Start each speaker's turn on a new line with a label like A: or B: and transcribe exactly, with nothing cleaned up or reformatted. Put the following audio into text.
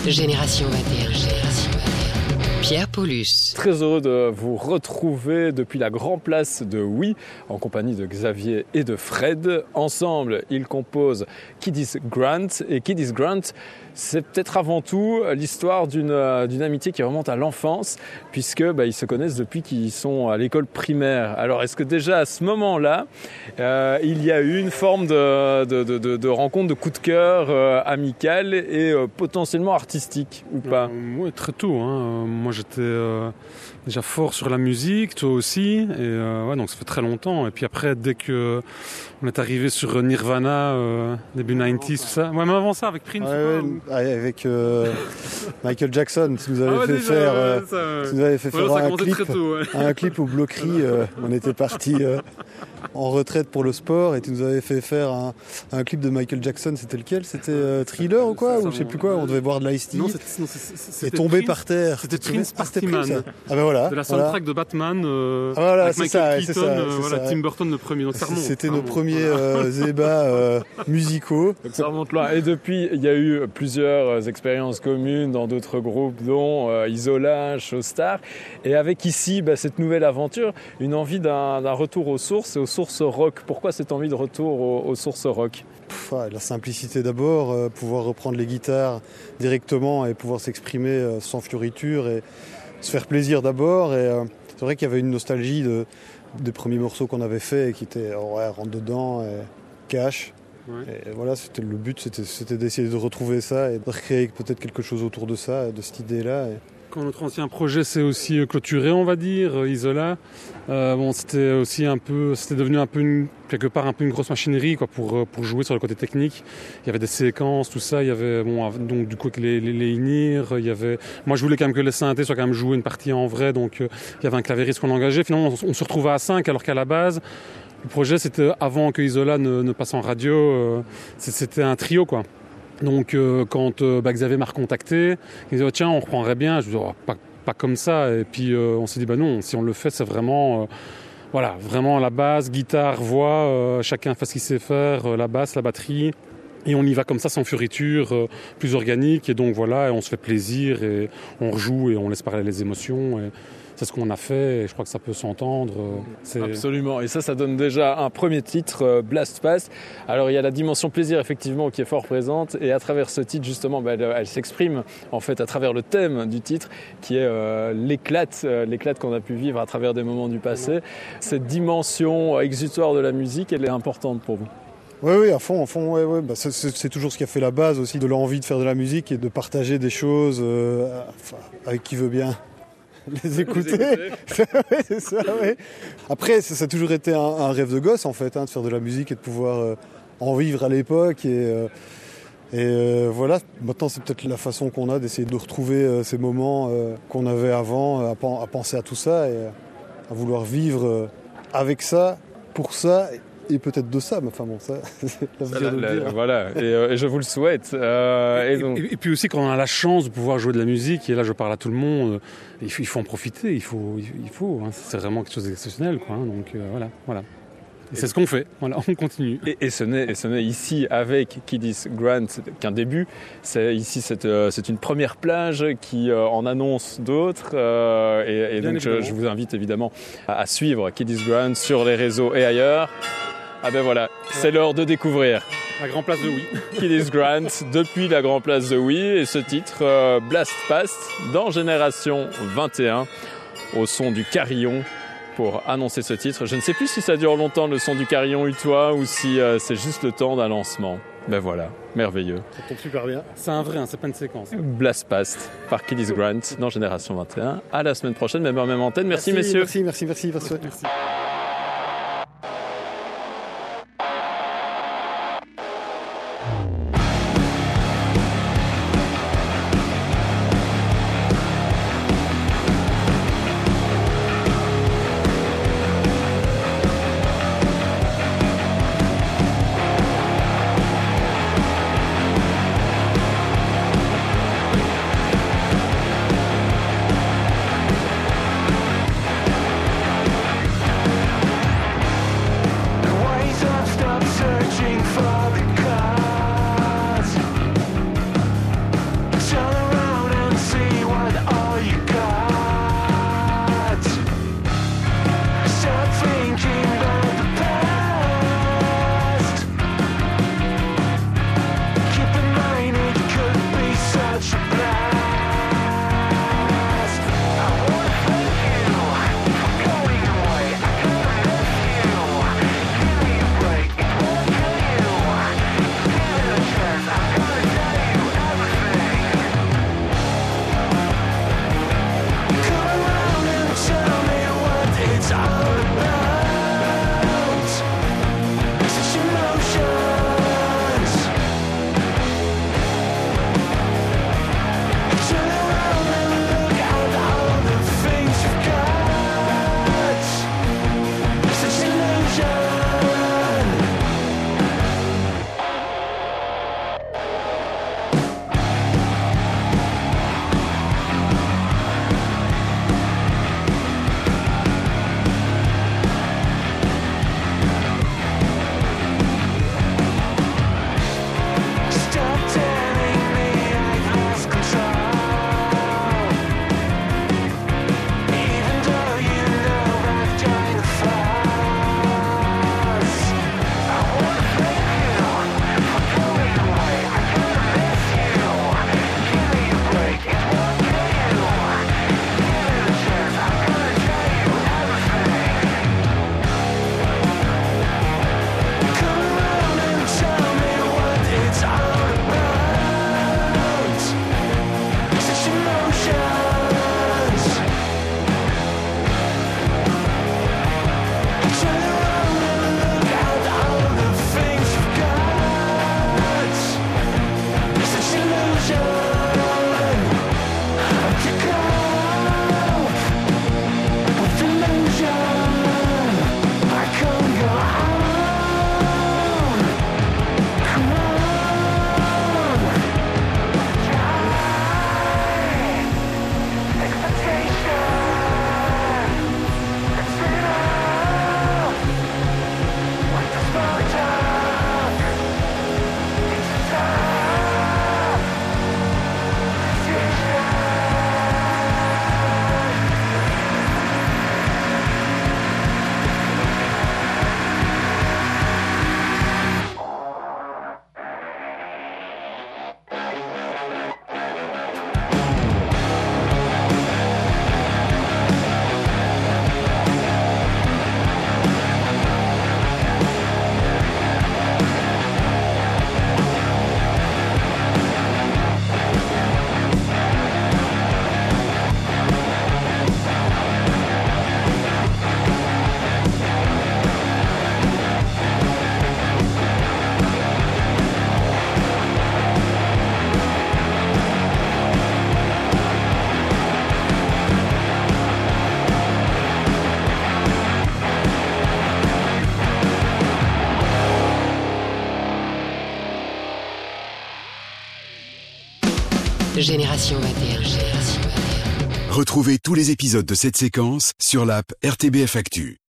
A: Génération vingt et un, Génération vingt et un. Pierre Paulus.
B: Très heureux de vous retrouver depuis la Grand Place de Oui, en compagnie de Xavier et de Fred. Ensemble, ils composent Kiddies Grant. Et Kiddies Grant, c'est peut-être avant tout l'histoire d'une, d'une amitié qui remonte à l'enfance, puisque bah, ils se connaissent depuis qu'ils sont à l'école primaire. Alors, est-ce que déjà à ce moment-là, euh, il y a eu une forme de, de, de, de, de rencontre, de coup de cœur euh, amical et euh, potentiellement artistique, ou pas?
C: euh, Oui, très tôt. Hein. Moi, j'étais euh, déjà fort sur la musique, toi aussi. Et euh, ouais, donc ça fait très longtemps. Et puis après, dès que on est arrivé sur Nirvana, euh, début quatre-vingt-dix, tout ça. Ouais, même avant ça, avec Prince.
D: Ouais, ouais,
C: ou...
D: avec euh, Michael Jackson, tu nous avais
C: ah ouais,
D: fait
C: déjà,
D: faire,
C: ouais,
D: euh,
C: ça, ouais.
D: tu nous avais fait
C: Ouais,
D: faire
C: ça
D: un clip,
C: tôt, ouais.
D: un clip au Bloquerie. Euh, on était parti euh, en retraite pour le sport et tu nous avais fait faire un, un clip de Michael Jackson. C'était lequel? C'était euh, Thriller ou quoi?
C: Ça,
D: Ou je sais plus quoi. On devait boire de l'Ice-T.
C: Non, c'était, non, c'est, c'est,
D: et tomber
C: Prince,
D: par terre.
C: C'était Prince
D: ah, c'était
C: Partyman.
D: Prince, ah ben voilà.
C: De la soundtrack
D: voilà.
C: de Batman. Euh,
D: ah voilà,
C: avec
D: c'est
C: Michael
D: ça,
C: Keaton,
D: c'est ça,
C: euh,
D: c'est
C: voilà,
D: ça.
C: Tim Burton le premier. Donc ça remonte.
D: C'était
C: ça
D: nos
C: remonte,
D: premiers
C: voilà.
D: euh, ébats euh, musicaux.
B: Donc ça remonte loin. Et depuis, il y a eu plusieurs expériences communes dans d'autres groupes, dont euh, Isola, Showstar. Et avec ici, bah, cette nouvelle aventure, une envie d'un, d'un retour aux sources et aux sources rock. Pourquoi cette envie de retour aux, aux sources rock?
D: Pff, la simplicité d'abord, euh, pouvoir reprendre les guitares directement et pouvoir s'exprimer euh, sans fioriture et se faire plaisir d'abord. Et euh, c'est vrai qu'il y avait une nostalgie de, des premiers morceaux qu'on avait faits et qui étaient oh ouais, rentre dedans, et cash.
C: Ouais.
D: Et voilà, c'était le but, c'était, c'était d'essayer de retrouver ça et de recréer peut-être quelque chose autour de ça, de cette idée-là. Et...
C: Quand notre ancien projet s'est aussi clôturé, on va dire, Isola, euh, bon, c'était aussi un peu, c'était devenu un peu une, quelque part un peu une grosse machinerie quoi, pour pour jouer sur le côté technique. Il y avait des séquences, tout ça. Il y avait bon, donc du coup avec les les, les in-ear, il y avait. Moi, je voulais quand même que les synthés soient quand même joués une partie en vrai, donc euh, il y avait un clavieriste qu'on engageait. Finalement, on, on se retrouvait à cinq, alors qu'à la base, le projet c'était avant que Isola ne, ne passe en radio, euh, c'était un trio quoi. Donc euh, quand euh, bah, Xavier m'a recontacté, il disait oh, tiens on reprendrait bien, je dis oh, pas, pas comme ça et puis euh, on s'est dit bah non si on le fait c'est vraiment euh, voilà vraiment la base, guitare, voix, euh, chacun fait ce qu'il sait faire, euh, la basse, la batterie et on y va comme ça sans fioriture, euh, plus organique et donc voilà et on se fait plaisir et on rejoue et on laisse parler les émotions et c'est ce qu'on a fait et je crois que ça peut s'entendre. C'est...
B: Absolument. Et ça, ça donne déjà un premier titre, euh, Blast Past. Alors, il y a la dimension plaisir, effectivement, qui est fort présente. Et à travers ce titre, justement, bah, elle, elle s'exprime, en fait, à travers le thème du titre, qui est euh, l'éclate, euh, l'éclate qu'on a pu vivre à travers des moments du passé. Cette dimension exutoire de la musique, elle est importante pour vous.
D: Oui, oui, à fond, à fond, ouais, ouais. Bah, c'est, c'est, c'est toujours ce qui a fait la base aussi de l'envie de faire de la musique et de partager des choses euh, enfin, avec qui veut bien. Les écouter, ouais, c'est ça, ouais. Après, ça, ça a toujours été un, un rêve de gosse en fait, hein, de faire de la musique et de pouvoir euh, en vivre à l'époque. Et, euh, et euh, voilà, maintenant c'est peut-être la façon qu'on a d'essayer de retrouver euh, ces moments euh, qu'on avait avant, euh, à, à penser à tout ça et à vouloir vivre euh, avec ça, pour ça. Et peut-être de ça, mais enfin bon, ça, c'est l'avenir de le dire.
B: Voilà, et, euh, et je vous le souhaite. Euh, et, donc...
C: et, et puis aussi, quand on a la chance de pouvoir jouer de la musique, et là je parle à tout le monde, il faut, il faut en profiter, il faut, il faut hein, c'est vraiment quelque chose d'exceptionnel, quoi. Hein, donc euh, voilà, voilà. Et c'est ce qu'on fait, voilà, on continue.
B: Et, et, ce n'est, et ce n'est ici avec Kiddies Grant qu'un début. C'est, ici, c'est, euh, c'est une première plage qui euh, en annonce d'autres. Euh, et, et donc, je, je vous invite évidemment à, à suivre Kiddies Grant sur les réseaux et ailleurs. Ah ben voilà, c'est l'heure de découvrir
C: la Grand Place de Oui.
B: Kiddies Grant depuis la Grand Place de Oui et ce titre euh, Blast Past dans Génération vingt et un au son du carillon pour annoncer ce titre. Je ne sais plus si ça dure longtemps le son du carillon utois ou si euh, c'est juste le temps d'un lancement. Ben voilà, merveilleux.
D: Ça tombe super bien.
C: C'est un vrai, hein, c'est pas une séquence.
B: Blast Past par Kiddies Grant dans Génération vingt et un. À la semaine prochaine, même heure, même antenne. Merci, merci messieurs.
D: Merci, merci, merci. merci. merci.
A: Génération vingt et un. Génération vingt et un.
E: Retrouvez tous les épisodes de cette séquence sur l'app R T B F Actu.